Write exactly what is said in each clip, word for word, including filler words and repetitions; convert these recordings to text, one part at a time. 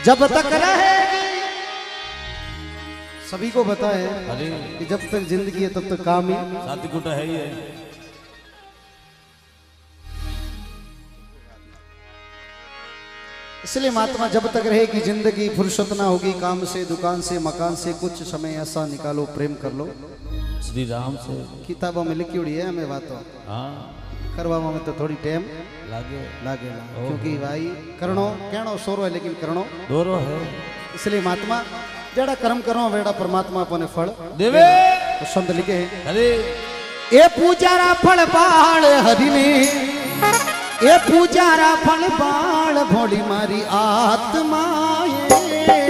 जब तक रहेगी, सभी को पता है कि जब तक जिंदगी है तब तक काम ही साथी कुटा है ही है। इसलिए महात्मा जब तक रहेगी जिंदगी, फुर्सत ना होगी काम से, दुकान से, मकान से, कुछ समय ऐसा निकालो प्रेम कर लो श्री राम से। किताबों में लिखी हुई है हमें बातों, हाँ करवा में तो थोड़ी टाइम लागे लागे ना, क्योंकि भाई करणो कहनो सोरो है लेकिन करणो दोरो है। इसलिए महात्मा जेड़ा कर्म करो वेड़ा परमात्मा अपने फल देवे। तो संत लिखे हैं, अरे ए पूजारा फल बाण हरि ने, ए पूजारा फल बाण भोली मारी आत्माए।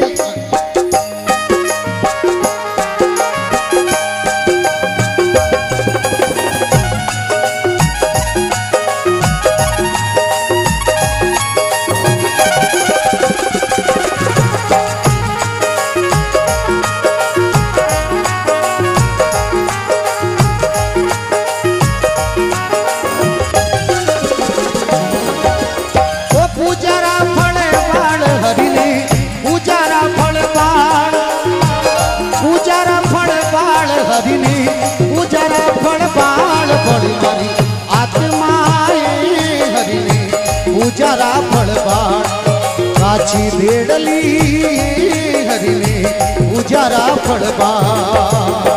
पूजारा फल बाण काची भेड़ली हरि ने, पूजारा फल बाण।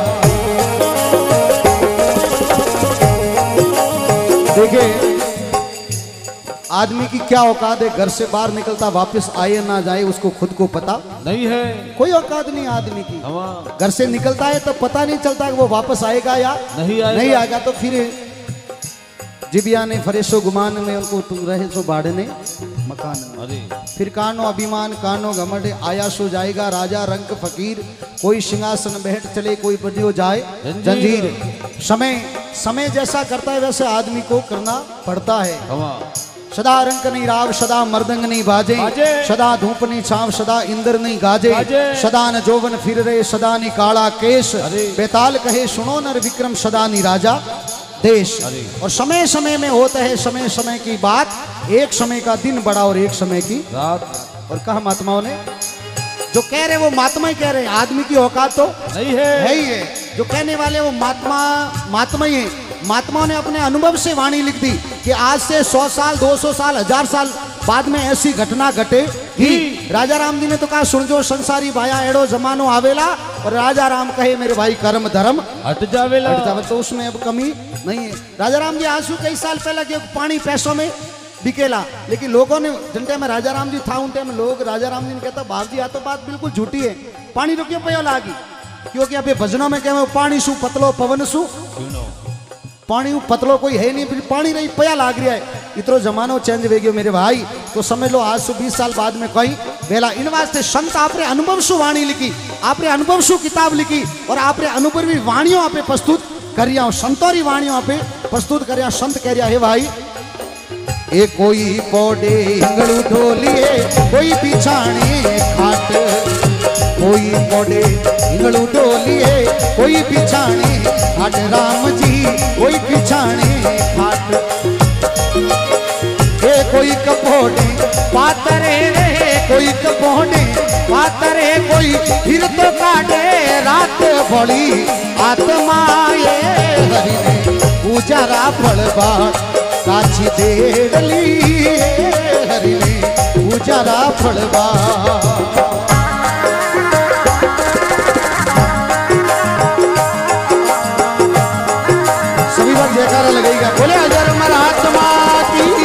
देखिए आदमी की क्या औकात है, घर से बाहर निकलता वापस आए ना जाए उसको खुद को पता नहीं है, कोई औकात नहीं आदमी की। हाँ। घर से निकलता है तो पता नहीं चलता कि वो वापस आएगा या नहीं आएगा, नहीं आएगा। तो फिर जिबिया ने फरेशो गुमान में उनको तुम रहे सो बाढ़ने मकान में। अरे फिर कानो अभिमान कानो घमंड आया सो जाएगा राजा रंग फकीर, कोई सिंहासन बैठ चले कोई बदियो जाए जंजीर। समय समय जैसा करता है वैसे आदमी को करना पड़ता है। हाँ। सदा रंक नहीं राव, सदा मृदंग नहीं बाजे, सदा धूप नहीं छाव, सदा इंद्र नहीं गाजे, सदा न जोवन फिर रहे, सदा नहीं काला केश, बेताल कहे सुनो नर विक्रम, सदा नहीं राजा देश। और समय समय में होता है समय समय की बात, एक समय का दिन बड़ा और एक समय की रात। और कहा महात्माओं ने, जो कह रहे वो महात्मा ही कह रहे, आदमी की औकात तो नहीं है, है ही है। जो कहने वाले वो महात्मा महात्मा ही है। महात्माओं ने अपने अनुभव से वाणी लिख दी कि आज से सौ साल दो सौ साल हजार साल बाद में ऐसी घटना घटे ही। राजा राम जी ने तो कहा सुन जो संसारी भाया एड़ो जमानो आवेला, और राजा राम कहे मेरे भाई कर्म धर्म हट जावेला, हट जावे, तो उसमें अब कमी नहीं है। राजा राम जी आज से कई साल पहले के पानी पैसों में बिकेला, लेकिन लोगों ने जिन टाइम राजा राम जी था उन टाइम लोग राजा राम जी ने कहता बाप जी आ तो बात बिल्कुल झूठी है, पानी तो क्यों पयो लागी, क्योंकि अभी भजनों में कहे पानी सु पतलो पवन सु, पानी पतलो कोई है नहीं, पानी नहीं पया लाग रहा है। इतनो जमानो चेंज हो गयो मेरे भाई, तो समझ लो आज से बीस साल बाद में कहीं वेला। इन वास्ते संत आपने अनुभव सु वाणी लिखी, आपने अनुभव सु किताब लिखी, और आपने अनुभवी वाणियों आपे प्रस्तुत करिया, संतोरी वाणियों आपे प्रस्तुत करिया। संत कह रहा है भाई ए कोई पौडे हिंगड़ू ढोलिए, कोई बिछाने खाट, कोई पौडे हिंगड़ू ढोलिए, कोई बिछाने खाट, राम जी कोई बिछाने खाट। ए कोई कपोड़े पातरे रे, कोई कपोड़े पातरे, कोई फिर तो काटे रात बड़ी आत्माए हरि ने, पूजारा फल बाण काची देड़ली हरि ने, पूजारा फल बाण। सभी बार जयकारा लगेगा, बोले हजार महात्मा की।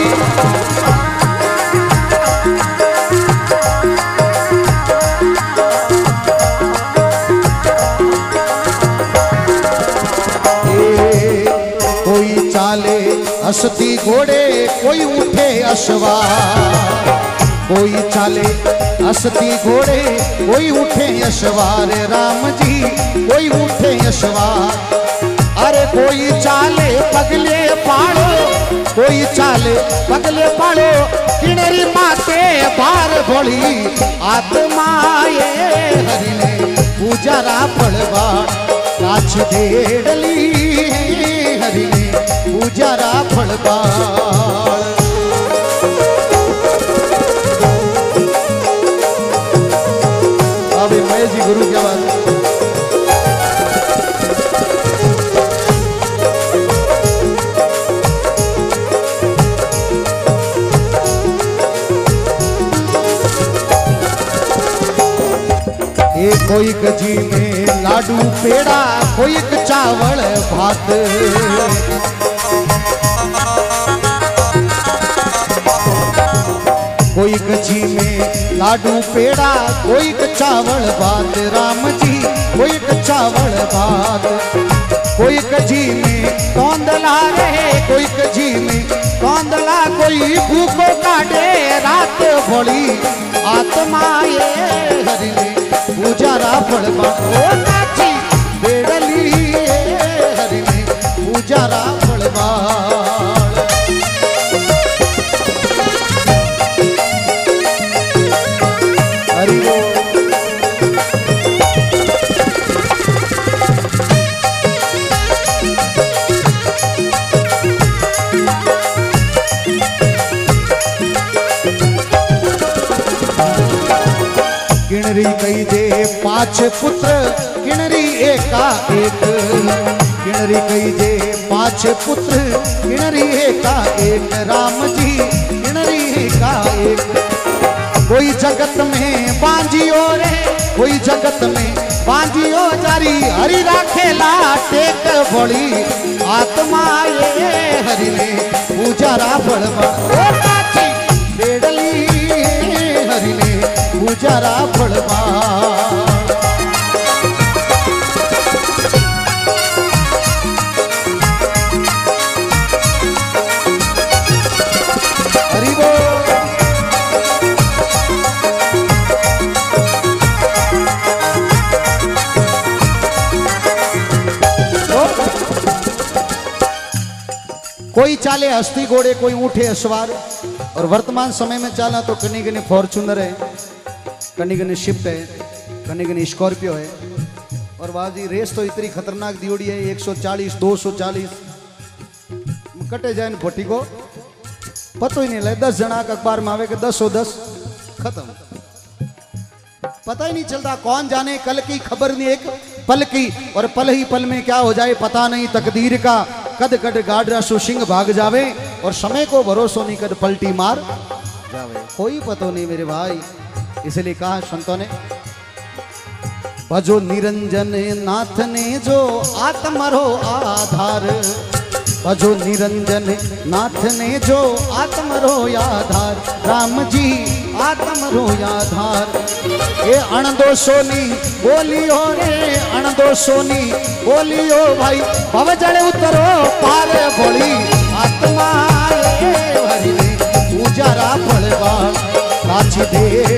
कोई चाले हसती घोड़े, कोई उठे अश्वार, कोई चाले हसती घोड़े, कोई उठे अश्वार, राम जी कोई उठे अश्वार। अरे कोई चाले पगले पाड़ो, कोई चाले पगले पाड़ो, किणरी माते बार भोली आत्माए हरि ने, पूजारा फल बाण काछ देड़ली हरि ने, पूजारा फल बाण। ए कोई जी में लाडू पेड़ा कोई चावल भात कोई जी में लाडू पेड़ा कोई चावल भात राम जी कोई चावल भात कोई जी में कौंदला रहे कोई जी में कौंदला कोई भूखो काटे रात भोली आत्मा ये हरिले पूजारा फड़बा ओ नाची बेड़ली हरिले पूजारा फड़बा किणरी कई जे पांच पुत्र किणरी एका एक किणरी कई जे पांच पुत्र किणरी एका एक राम जी किणरी एका एक कोई जगत में बांजियो रे कोई जगत में बांजियो जारी हरि राखेला टेक बड़ी आत्मा ये हरि ने पूजारा फड़वा ओ नाची बेड़ली हरि ने पूजारा फड़वा कोई चाले हस्ती घोड़े कोई ऊँटे अश्वार और वर्तमान समय में चाला तो कनी कनी फॉर्चूनर है कनी कनी शिफ्ट है कनी कनी स्कॉर्पियो है और बाजी रेस तो इतनी खतरनाक दियोड़ी है एक सौ चालीस दो सौ चालीस कटे जाए भट्टी को पता ही नहीं लगे दस जना अखबार में आवे के दस सौ दस खत्म पता ही नहीं चलता कौन जाने कल की खबर नहीं एक पल की और पल ही पल में क्या हो जाए पता नहीं तकदीर का कद कद गाडरा सुसिंग भाग जावे और समय को भरोसो नहीं कद पलटी मार जावे कोई पता नहीं मेरे भाई इसलिए कहा संतों ने भजो निरंजन नाथ ने जो आत्मरो आधार भजो निरंजन नाथ ने जो आत्मरो आधार राम जी आत्मरो आधार ये अणदो सोनी बोलियो रे अणदो सोनी बोलियो भाई भव जड़े उतरो पार बोली आत्मा हरि ने पूजारा फलवा काची दे